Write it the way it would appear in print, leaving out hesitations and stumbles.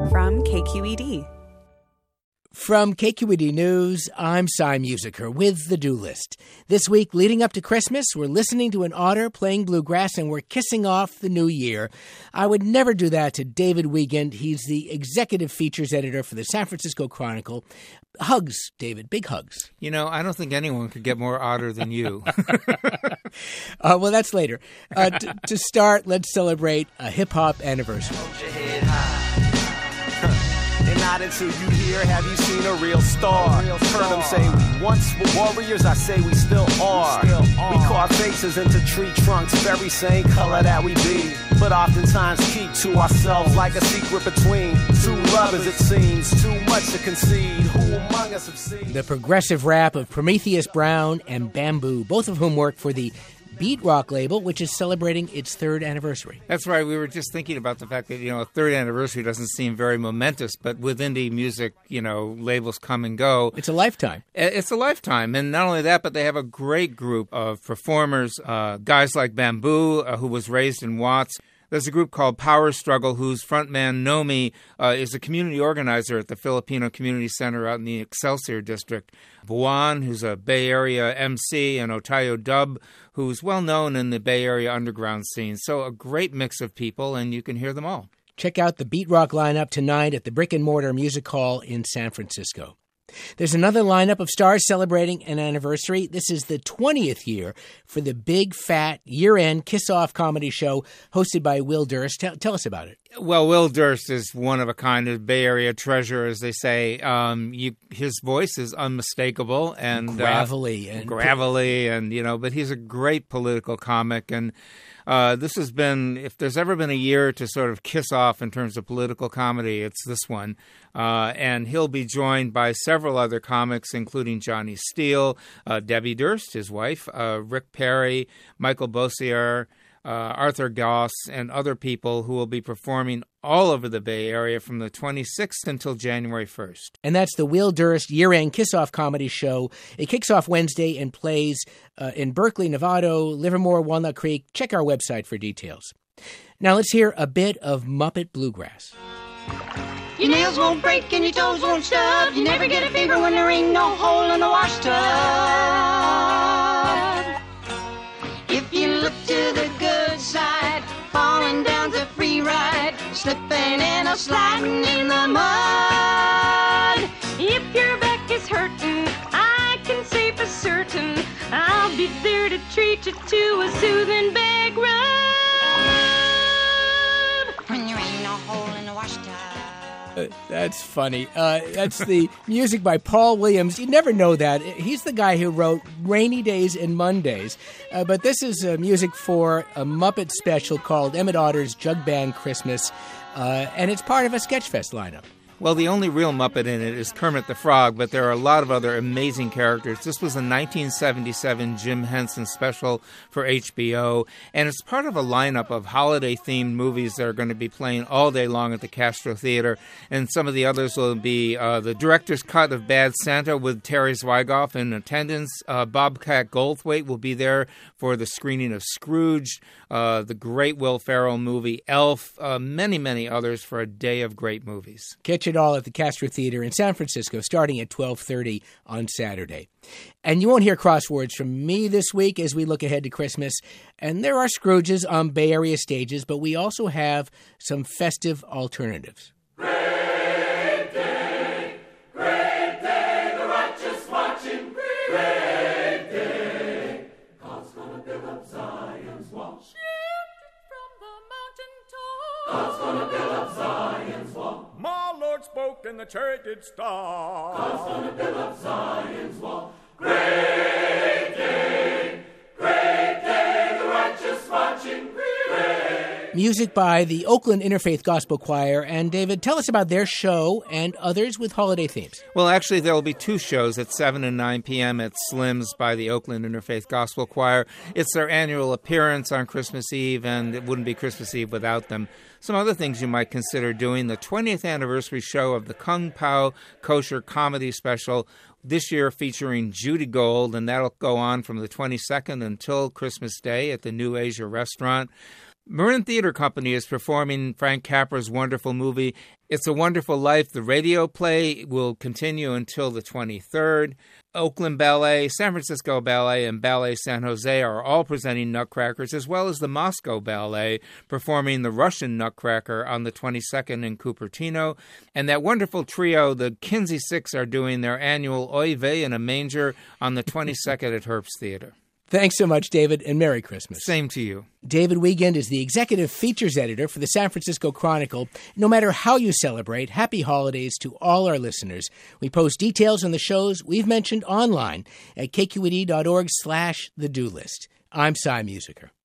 from KQED. From KQED News, I'm Cy Musiker with the Do List. This week, leading up to Christmas, we're listening to an otter playing bluegrass, and we're kissing off the new year. I would never do that to David Wiegand. He's the executive features editor for the San Francisco Chronicle. Hugs, David, big hugs. You know, I don't think anyone could get more otter than you. Well, that's later. To start, let's celebrate a hip-hop anniversary. And not until you hear, have you seen a real star? Heard them say we once were warriors, I say we still are. We carve faces into tree trunks, very same color that we be. But oftentimes keep to ourselves like a secret between two lovers, it seems. Too much to concede, who among us have seen? The progressive rap of Prometheus Brown and Bamboo, both of whom work for the Beat Rock label, which is celebrating its third anniversary. That's right. We were just thinking about the fact that, a third anniversary doesn't seem very momentous, but with indie music, labels come and go. It's a lifetime. It's a lifetime. And not only that, but they have a great group of performers, guys like Bamboo, who was raised in Watts. There's a group called Power Struggle, whose frontman, Nomi, is a community organizer at the Filipino Community Center out in the Excelsior District. Buwan, who's a Bay Area MC, and Otayo Dub, who's well known in the Bay Area underground scene. So a great mix of people, and you can hear them all. Check out the Beat Rock lineup tonight at the Brick and Mortar Music Hall in San Francisco. There's another lineup of stars celebrating an anniversary. This is the 20th year for the big, fat, year-end kiss-off comedy show hosted by Will Durst. Tell us about it. Well, Will Durst is one of a kind of Bay Area treasure, as they say. His voice is unmistakable and gravelly, but he's a great political comic. And this has been, if there's ever been a year to sort of kiss off in terms of political comedy, it's this one. And he'll be joined by several other comics, including Johnny Steele, Debbie Durst, his wife, Rick Perry, Michael Bossier, Arthur Goss, and other people who will be performing all over the Bay Area from the 26th until January 1st. And that's the Will Durst year-end kiss-off comedy show. It kicks off Wednesday and plays in Berkeley, Novato, Livermore, Walnut Creek. Check our website for details. Now let's hear a bit of Muppet Bluegrass. Your nails won't break and your toes won't stub. You never get a fever when there ain't no hole in the wash tub. If you look to the good side, falling down's a free ride, slipping and a sliding in the mud. If your back is hurting, I can say for certain I'll be there to treat you to a soothing back rub. When there ain't no hole in the wash tub. That's funny. That's the music by Paul Williams. You never know that. He's the guy who wrote Rainy Days and Mondays. But this is music for a Muppet special called Emmett Otter's Jug Band Christmas. And it's part of a Sketchfest lineup. Well, the only real Muppet in it is Kermit the Frog, but there are a lot of other amazing characters. This was a 1977 Jim Henson special for HBO, and it's part of a lineup of holiday-themed movies that are going to be playing all day long at the Castro Theater, and some of the others will be the director's cut of Bad Santa with Terry Zwigoff in attendance. Bobcat Goldthwait will be there for the screening of Scrooge, the great Will Ferrell movie Elf, many, many others for a day of great movies. Catch it all at the Castro Theater in San Francisco starting at 12:30 on Saturday. And you won't hear crosswords from me this week as we look ahead to Christmas. And there are Scrooges on Bay Area stages, but we also have some festive alternatives. Great day, the righteous watching. Great day, God's gonna build up Zion's wall. From the mountain top, God's gonna build up Zion's wall. My Lord spoke and the chariot did stop. God's gonna build up Zion's wall. Great day, the righteous watching. Great. Music by the Oakland Interfaith Gospel Choir. And David, tell us about their show and others with holiday themes. Well, actually, there will be two shows at 7 and 9 p.m. at Slim's by the Oakland Interfaith Gospel Choir. It's their annual appearance on Christmas Eve, and it wouldn't be Christmas Eve without them. Some other things you might consider doing: the 20th anniversary show of the Kung Pao Kosher Comedy Special, this year featuring Judy Gold, and that'll go on from the 22nd until Christmas Day at the New Asia Restaurant. Marin Theater Company is performing Frank Capra's wonderful movie, It's a Wonderful Life. The radio play will continue until the 23rd. Oakland Ballet, San Francisco Ballet, and Ballet San Jose are all presenting Nutcrackers, as well as the Moscow Ballet performing the Russian Nutcracker on the 22nd in Cupertino. And that wonderful trio, the Kinsey Six, are doing their annual Oy Vey in a Manger on the 22nd at Herbst Theater. Thanks so much, David, and Merry Christmas. Same to you. David Wiegand is the executive features editor for the San Francisco Chronicle. No matter how you celebrate, happy holidays to all our listeners. We post details on the shows we've mentioned online at kqed.org/the-do list. I'm Cy Musiker.